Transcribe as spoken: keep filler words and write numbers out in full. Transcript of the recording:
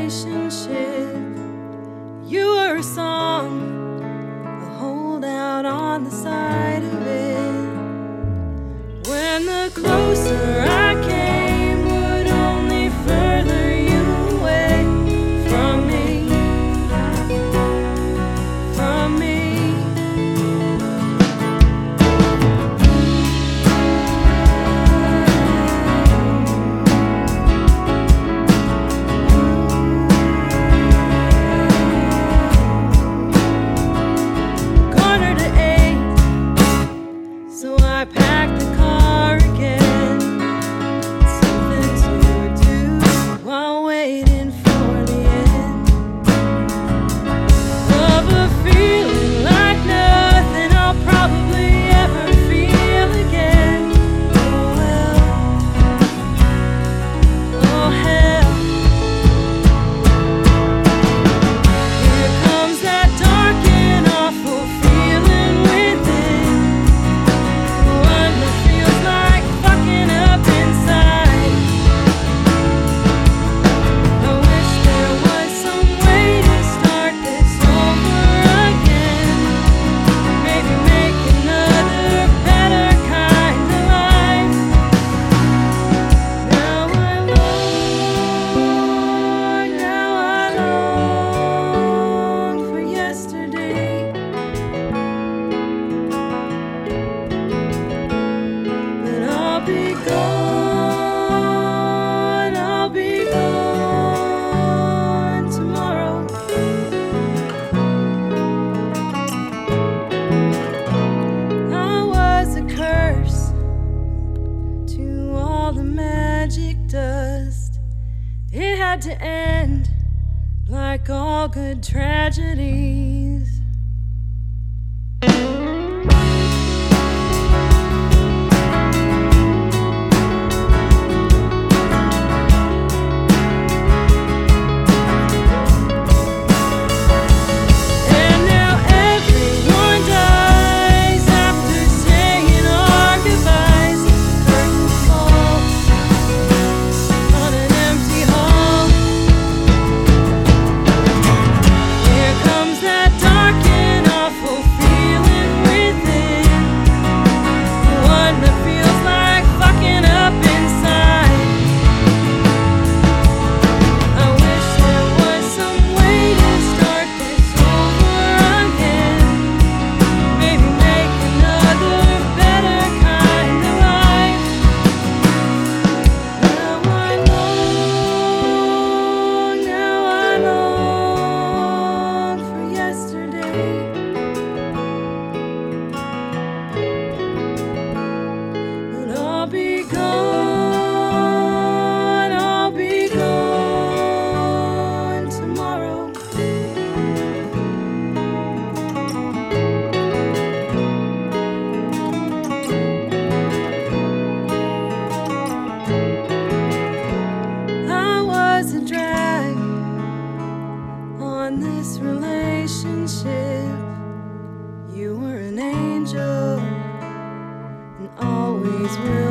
relationship. You were a song, a holdout on the side of it. When the closer I came, would only further you away from me, from me. So I packed the car again, something to do while waiting for the end of a feeling like nothing I'll probably ever feel again. Oh well, oh hell. Here comes that dark and awful feeling within. Dust. It had to end like all good tragedies. I'll be gone, I'll be gone tomorrow. I was a drag on this relationship. You were an angel and always will.